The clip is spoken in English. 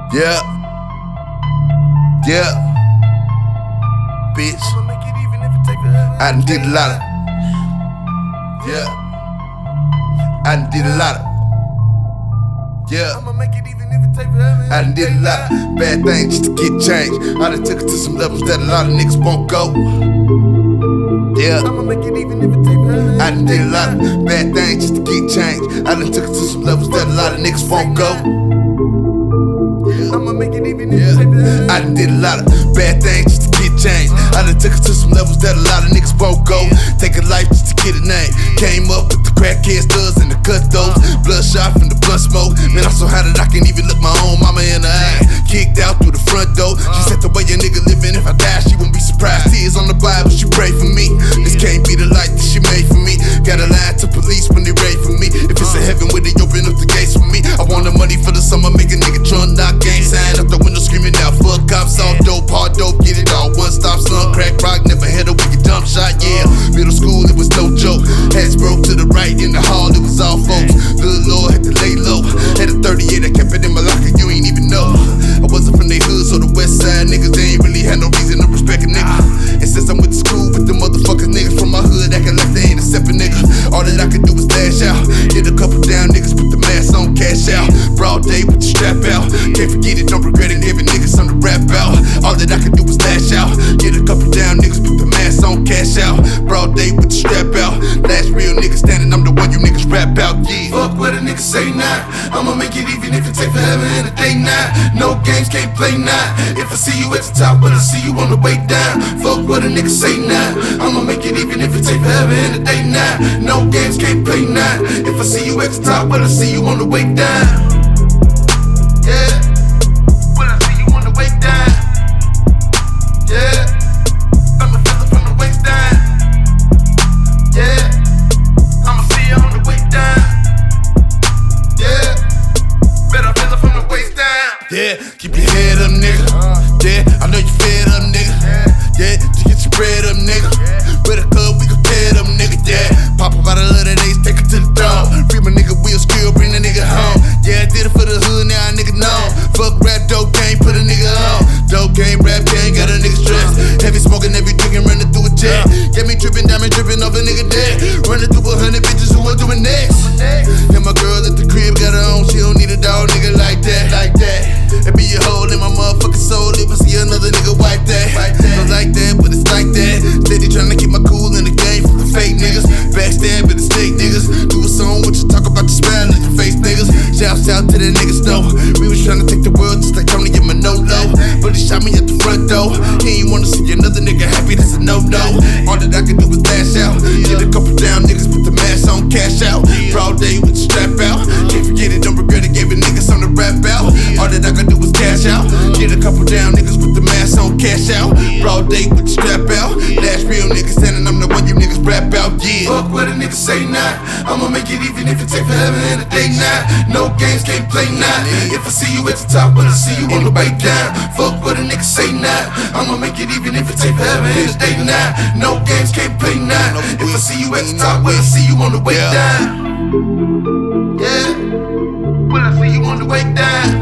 Yeah. Yeah. Bitch. I done did a lot of. Yeah. I done did a lot of. Yeah. I done did a lot of bad things just to get changed. I done took it to some levels that a lot of niggas won't go. Yeah. I done did a lot of bad things just to get changed. I done took it to some levels that a lot of niggas won't go. Yeah. I done did a lot of bad things just to get changed. I done took it to some levels that a lot of niggas won't go. Take a life just to get a name. Came up with the crackhead studs and the cutthroats. Bloodshot from the blunt smoke. Man, I'm so high that I can't even look my own mama in the eye. Kicked out through the front door. She said the way a nigga living, if I die, she won't be surprised. Tears on the Bible, she pray for me. This can't be the life that she made for me. Gotta lie to police when they ready for me. If it's a heaven where they open up the gates for me. I want the money for the summer, make a nigga drunk, knock gang sign up the window screaming out, fuck cops, all dope, hard dope, get it all. One stop, son, crack rock, never had a wicked jump shot, yeah. Middle school, it was no joke. Hats broke to the right in the hall, it was all folks. Good Lord, had to lay low. Had a 38, I kept it in my locker, you ain't even know. I wasn't from they hood, so the west side niggas, they ain't really had no reason to respect a nigga. And since I went to school with the motherfuckers, niggas from my hood, acting like they ain't a separate nigga. All that I could do was lash out. Get a couple down niggas, put the mask on, cash out. Broad day with the strap out. Can't forget it, don't regret it, every nigga something to rap out. All that I could do was lash out. Get a couple down niggas, put the mask on, cash out. Broad day with the strap out. Last real nigga standing, I'm the one you niggas rap out, yeah. Fuck what a nigga say now. I'ma make it even if it take forever and a day now. No games, can't play now. If I see you at the top, but I see you on the way down. Fuck what a nigga say now. I'ma make it even if it take forever and a day now. No games, can't play now. If I see you at the top, but I see you on the way down. Yeah. When I see you on the way down. Yeah. I'ma feel it from the waist down. Yeah. I'ma see you on the way down. Yeah. Better feel it from the waist down. Yeah, keep your head up, nigga. Yeah, I know you fed up, nigga. Yeah, just get your bread up, nigga. With a club, we gon' tear it up, nigga. Yeah, pop up out of love that days, take it to the throne. Free my nigga Will Skill, bring the nigga home. Yeah, I did it for the hood, now a nigga know. Fuck rap, dope game, put a nigga on. Dope game, rap game, got a nigga stressed. Heavy smoking, every drinking, running through a jet. Get me tripping, diamond dripping off a nigga dead. Running through 100 bitches who are doing next. And my girl at the crib got her own, she don't need a dog nigga like that. It be a hole in my motherfucking soul if I see another nigga wipe that. Don't like that, but it's like that. Steady trying to keep my cool in the game from the fake niggas. Backstab with the snake niggas. Do a song with you, talk about the smile in your face niggas. Shouts out to the niggas though. We was trying to take the world just like Tony and Manolo. But he shot me at the front door. He ain't wanna see another nigga happy, that's a no-no. All that I can do is lash out. Get a couple down niggas, put the mask on, cash out. Broad day with the strap out. Can't forget it, don't regret it, gave a nigga something to rap out. All that I can do is cash out. Get a couple down niggas, put the mask on, cash out. Broad day with the strap out. Last real nigga standing, I'm the one you niggas rap out, yeah. Fuck what a nigga say now. I'ma make it even if it take forever and a day now. No games, can't play now. If I see you at the top, but I see you on the way down. Fuck what a nigga say now. I'ma make it even if it take forever and a day now. No games, can't play now. If I see you at the top, but I see you on the way down. Yeah. When I see you on the way down.